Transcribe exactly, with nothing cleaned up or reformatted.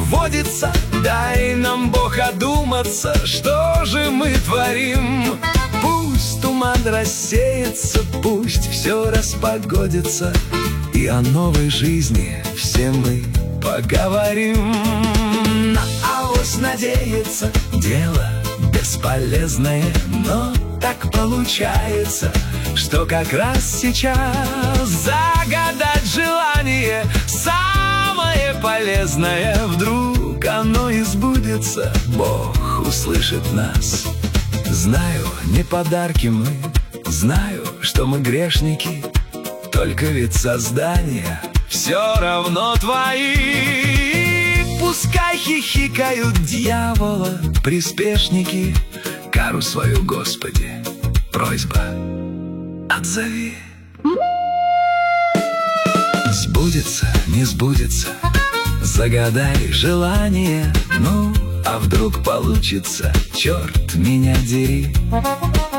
водится. Дай нам, Бог, одуматься, что же мы творим. Пусть туман рассеется, пусть все распогодится, и о новой жизни все мы поговорим. На авось надеяться — дело бесполезное, но так получается, что как раз сейчас загадать желание самое полезное. Вдруг оно и сбудется, Бог услышит нас. Знаю, не подарки мы, знаю, что мы грешники, только ведь создания все равно твои. Пускай хихикают дьявола приспешники, кару свою, Господи, просьба отзови. Сбудется, не сбудется, загадай желание, ну, а вдруг получится, черт меня дери.